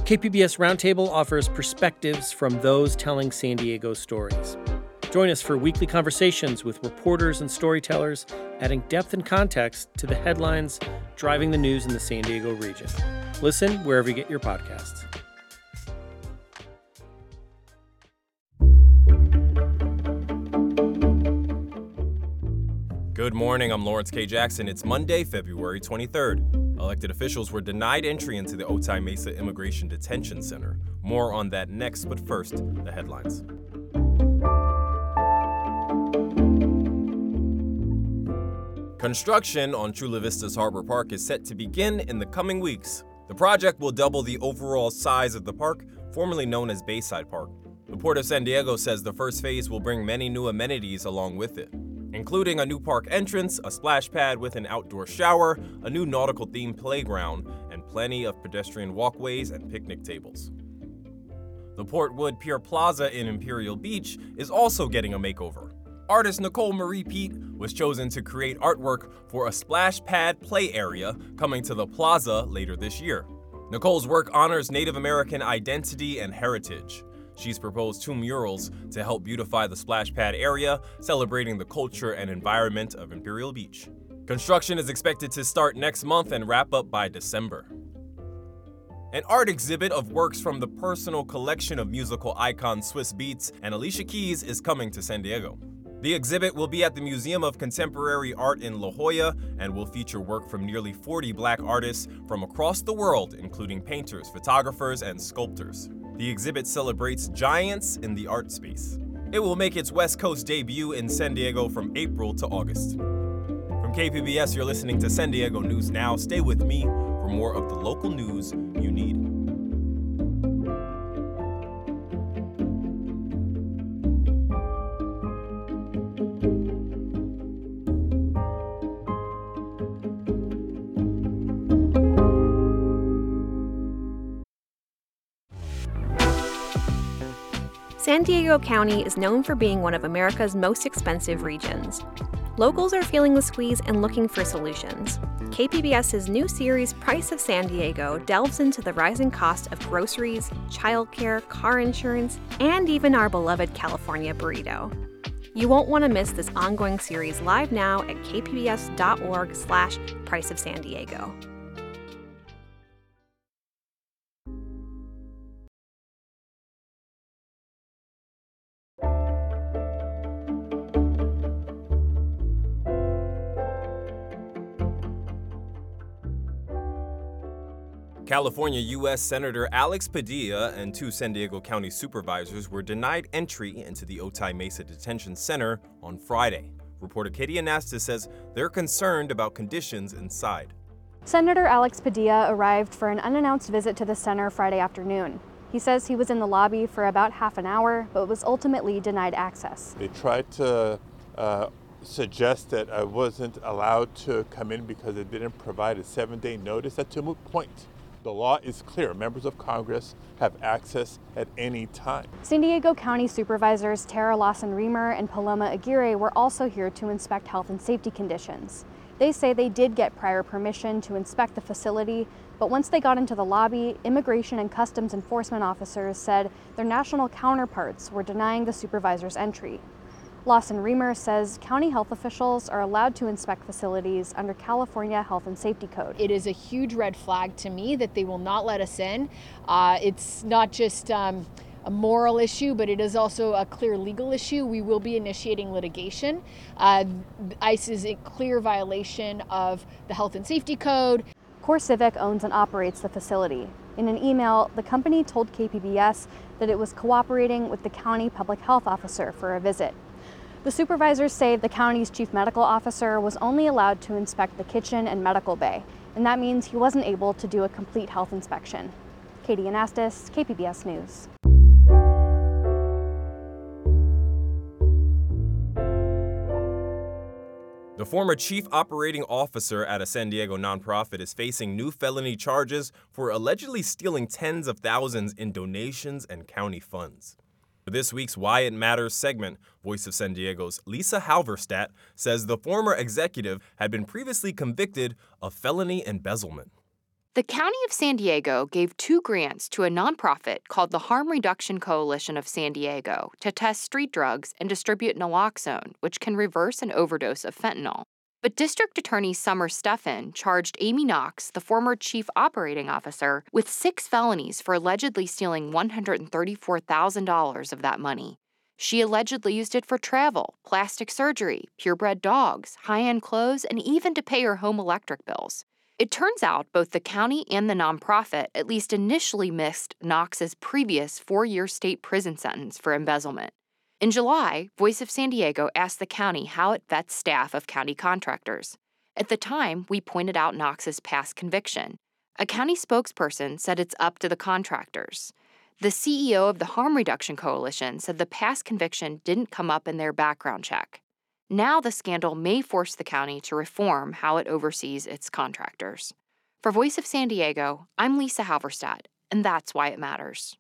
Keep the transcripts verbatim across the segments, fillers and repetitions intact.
K P B S Roundtable offers perspectives from those telling San Diego stories. Join us for weekly conversations with reporters and storytellers, adding depth and context to the headlines driving the news in the San Diego region. Listen wherever you get your podcasts. Good morning, I'm Lawrence K. Jackson. It's Monday, February twenty-third. Elected officials were denied entry into the Otay Mesa Immigration Detention Center. More on that next, but first, the headlines. Construction on Chula Vista's Harbor Park is set to begin in the coming weeks. The project will double the overall size of the park, formerly known as Bayside Park. The Port of San Diego says the first phase will bring many new amenities along with it, including a new park entrance, a splash pad with an outdoor shower, a new nautical-themed playground, and plenty of pedestrian walkways and picnic tables. The Portwood Pier Plaza in Imperial Beach is also getting a makeover. Artist Nicole Marie Pete was chosen to create artwork for a splash pad play area coming to the plaza later this year. Nicole's work honors Native American identity and heritage. She's proposed two murals to help beautify the splash pad area, celebrating the culture and environment of Imperial Beach. Construction is expected to start next month and wrap up by December. An art exhibit of works from the personal collection of musical icons Swizz Beatz and Alicia Keys is coming to San Diego. The exhibit will be at the Museum of Contemporary Art in La Jolla and will feature work from nearly forty Black artists from across the world, including painters, photographers, and sculptors. The exhibit celebrates giants in the art space. It will make its West Coast debut in San Diego from April to August. From K P B S, you're listening to San Diego News Now. Stay with me for more of the local news you need. San Diego County is known for being one of America's most expensive regions. Locals are feeling the squeeze and looking for solutions. KPBS's new series, Price of San Diego, delves into the rising cost of groceries, childcare, car insurance, and even our beloved California burrito. You won't want to miss this ongoing series live now at kpbs.org slash Price of San Diego. California U S Senator Alex Padilla and two San Diego County supervisors were denied entry into the Otay Mesa Detention Center on Friday. Reporter Katie Anastas says they're concerned about conditions inside. Senator Alex Padilla arrived for an unannounced visit to the center Friday afternoon. He says he was in the lobby for about half an hour, but was ultimately denied access. They tried to uh, suggest that I wasn't allowed to come in because they didn't provide a seven-day notice. That's a moot point. The law is clear. Members of Congress have access at any time. San Diego County Supervisors Tara Lawson-Remer and Paloma Aguirre were also here to inspect health and safety conditions. They say they did get prior permission to inspect the facility, but once they got into the lobby, Immigration and Customs Enforcement officers said their national counterparts were denying the supervisors entry. Lawson-Remer says county health officials are allowed to inspect facilities under California Health and Safety Code. It is a huge red flag to me that they will not let us in. Uh, it's not just um, a moral issue, but it is also a clear legal issue. We will be initiating litigation. Uh, ICE is a clear violation of the Health and Safety Code. CoreCivic owns and operates the facility. In an email, the company told K P B S that it was cooperating with the county public health officer for a visit. The supervisors say the county's chief medical officer was only allowed to inspect the kitchen and medical bay, and that means he wasn't able to do a complete health inspection. Katie Anastas, K P B S News. The former chief operating officer at a San Diego nonprofit is facing new felony charges for allegedly stealing tens of thousands in donations and county funds. For this week's Why It Matters segment, Voice of San Diego's Lisa Halverstadt says the former executive had been previously convicted of felony embezzlement. The County of San Diego gave two grants to a nonprofit called the Harm Reduction Coalition of San Diego to test street drugs and distribute naloxone, which can reverse an overdose of fentanyl. But District Attorney Summer Stephan charged Amy Knox, the former chief operating officer, with six felonies for allegedly stealing one hundred thirty-four thousand dollars of that money. She allegedly used it for travel, plastic surgery, purebred dogs, high-end clothes, and even to pay her home electric bills. It turns out both the county and the nonprofit at least initially missed Knox's previous four-year state prison sentence for embezzlement. In July, Voice of San Diego asked the county how it vets staff of county contractors. At the time, we pointed out Knox's past conviction. A county spokesperson said it's up to the contractors. The C E O of the Harm Reduction Coalition said the past conviction didn't come up in their background check. Now the scandal may force the county to reform how it oversees its contractors. For Voice of San Diego, I'm Lisa Halverstadt, and that's why it matters.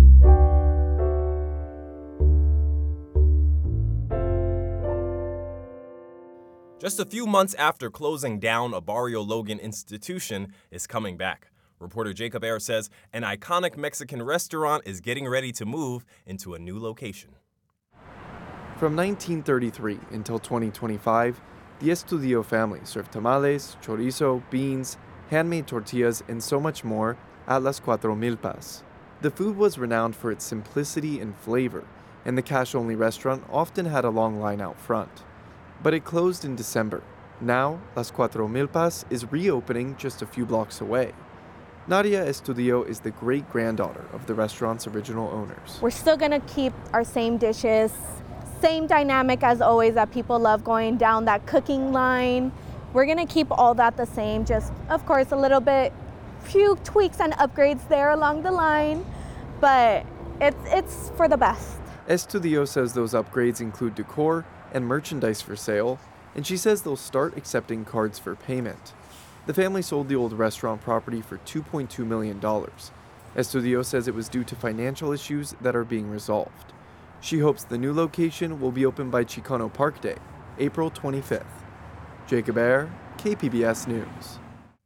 Just a few months after closing down, a Barrio Logan institution is coming back. Reporter Jacob Ayer says an iconic Mexican restaurant is getting ready to move into a new location. From nineteen thirty-three until twenty twenty-five, the Estudillo family served tamales, chorizo, beans, handmade tortillas, and so much more at Las Cuatro Milpas. The food was renowned for its simplicity and flavor, and the cash-only restaurant often had a long line out front. But it closed in December. Now, Las Cuatro Milpas is reopening just a few blocks away. Nadia Estudillo is the great-granddaughter of the restaurant's original owners. We're still gonna keep our same dishes, same dynamic as always that people love going down that cooking line. We're gonna keep all that the same, just of course a little bit, few tweaks and upgrades there along the line, but it's, it's for the best. Estudillo says those upgrades include decor and merchandise for sale, and she says they'll start accepting cards for payment. The family sold the old restaurant property for two point two million dollars. Estudillo says it was due to financial issues that are being resolved. She hopes the new location will be open by Chicano Park Day, April twenty-fifth. Jacob Ayer, K P B S News.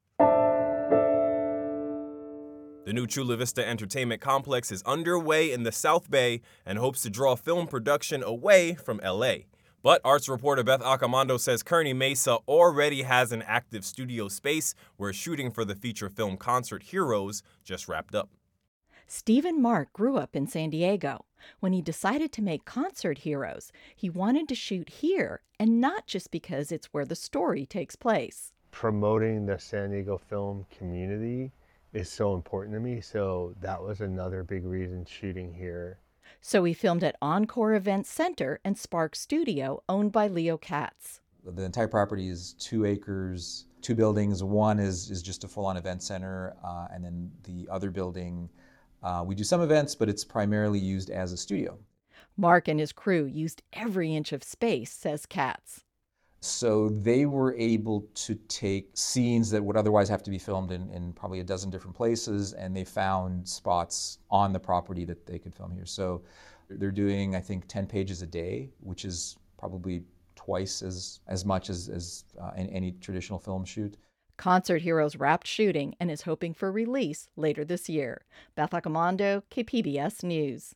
The new Chula Vista Entertainment Complex is underway in the South Bay and hopes to draw film production away from L A. But arts reporter Beth Accomando says Kearny Mesa already has an active studio space where shooting for the feature film Concert Heroes just wrapped up. Stephen Mark grew up in San Diego. When he decided to make Concert Heroes, he wanted to shoot here, and not just because it's where the story takes place. Promoting the San Diego film community is so important to me, so that was another big reason shooting here. So he filmed at Encore Events Center and Spark Studio, owned by Leo Katz. The entire property is two acres, two buildings. One is, is just a full-on event center, uh, and then the other building, uh, we do some events, but it's primarily used as a studio. Mark and his crew used every inch of space, says Katz. So they were able to take scenes that would otherwise have to be filmed in, in probably a dozen different places, and they found spots on the property that they could film here. So they're doing, I think, ten pages a day, which is probably twice as, as much as, as uh, in any traditional film shoot. Concert Heroes wrapped shooting and is hoping for release later this year. Beth Accomando, K P B S News.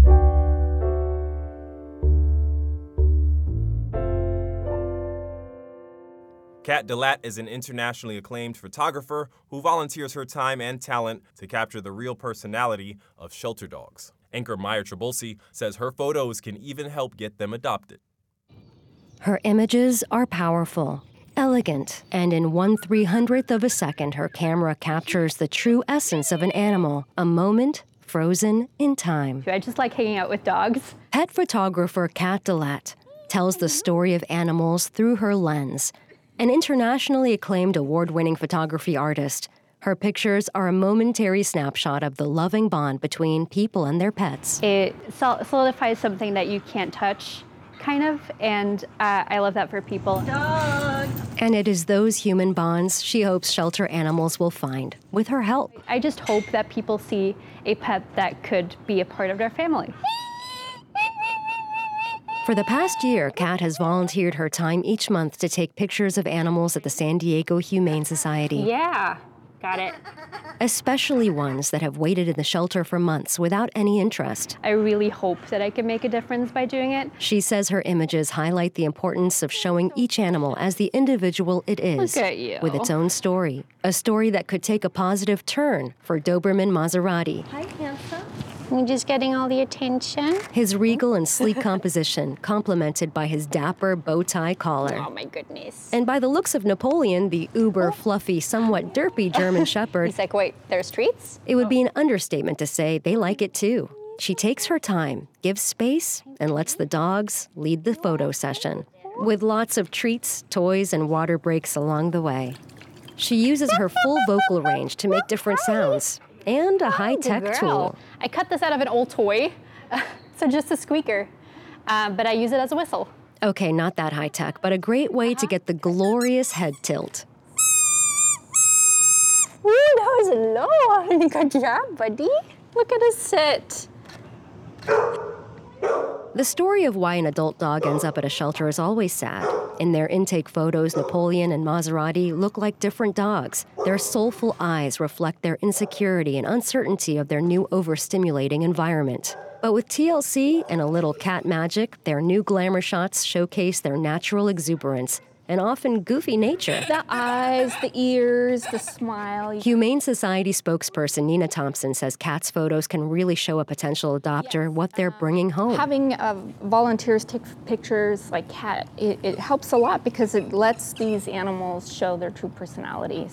Kat Delatte is an internationally acclaimed photographer who volunteers her time and talent to capture the real personality of shelter dogs. Anchor Maya Trabulsi says her photos can even help get them adopted. Her images are powerful, elegant, and in one three hundredth of a second, her camera captures the true essence of an animal, a moment frozen in time. I just like hanging out with dogs. Pet photographer Kat Delatte tells the story of animals through her lens. An internationally acclaimed award-winning photography artist, her pictures are a momentary snapshot of the loving bond between people and their pets. It solidifies something that you can't touch, kind of, and uh, I love that for people. Dog. And it is those human bonds she hopes shelter animals will find with her help. I just hope that people see a pet that could be a part of their family. For the past year, Kat has volunteered her time each month to take pictures of animals at the San Diego Humane Society. Yeah, Got it. Especially ones that have waited in the shelter for months without any interest. I really hope that I can make a difference by doing it. She says her images highlight the importance of showing each animal as the individual it is. Look at you. With its own story. A story that could take a positive turn for Doberman Maserati. Hi, handsome. You're just getting all the attention. His regal and sleek composition, complemented by his dapper bow tie collar. Oh, my goodness. And by the looks of Napoleon, the uber fluffy, somewhat derpy German Shepherd. He's like, wait, there's treats? It would be an understatement to say they like it too. She takes her time, gives space, and lets the dogs lead the photo session, with lots of treats, toys, and water breaks along the way. She uses her full vocal range to make different sounds, and a high-tech tool. I cut this out of an old toy, so just a squeaker, uh, but I use it as a whistle. Okay, not that high-tech, but a great way to get the glorious head tilt. Ooh, that was low. Good job, buddy. Look at us sit. The story of why an adult dog ends up at a shelter is always sad. In their intake photos, Napoleon and Maserati look like different dogs. Their soulful eyes reflect their insecurity and uncertainty of their new overstimulating environment. But with T L C and a little cat magic, their new glamour shots showcase their natural exuberance and often goofy nature. The eyes, the ears, the smile. Humane Society spokesperson Nina Thompson says cats' photos can really show a potential adopter yes. what they're bringing home. Having uh, volunteers take pictures like cat, it, it helps a lot because it lets these animals show their true personalities.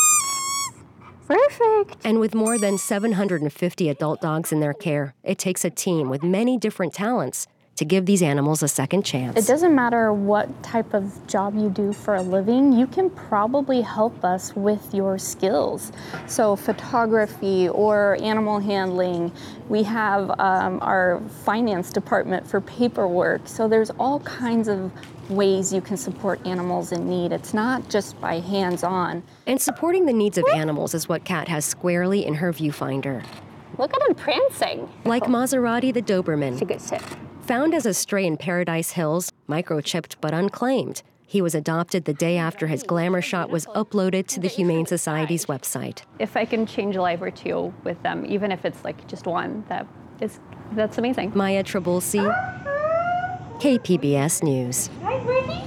Perfect. And with more than seven hundred fifty adult dogs in their care, it takes a team with many different talents to give these animals a second chance. It doesn't matter what type of job you do for a living, you can probably help us with your skills. So photography or animal handling, we have um, our finance department for paperwork. So there's all kinds of ways you can support animals in need. It's not just by hands-on. And supporting the needs of animals is what Kat has squarely in her viewfinder. Look at him prancing. Like Maserati the Doberman. It's a good sit. Found as a stray in Paradise Hills, microchipped but unclaimed, he was adopted the day after his glamour shot was uploaded to the Humane Society's website. If I can change a life or two with them, even if it's like just one, that is, that's amazing. Maya Trabulsi, K P B S News. Hi, Brittany.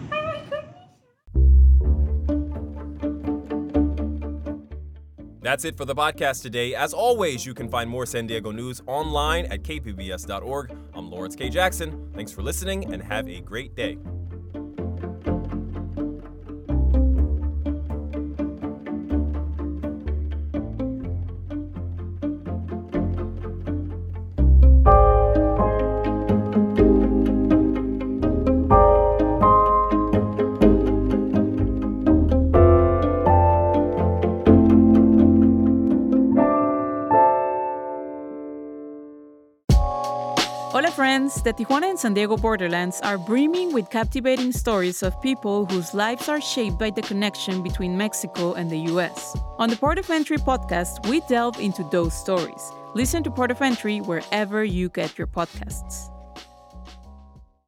That's it for the podcast today. As always, you can find more San Diego news online at k p b s dot org. I'm Lawrence K. Jackson. Thanks for listening and have a great day. Hola friends, the Tijuana and San Diego borderlands are brimming with captivating stories of people whose lives are shaped by the connection between Mexico and the U S. On the Port of Entry podcast, we delve into those stories. Listen to Port of Entry wherever you get your podcasts.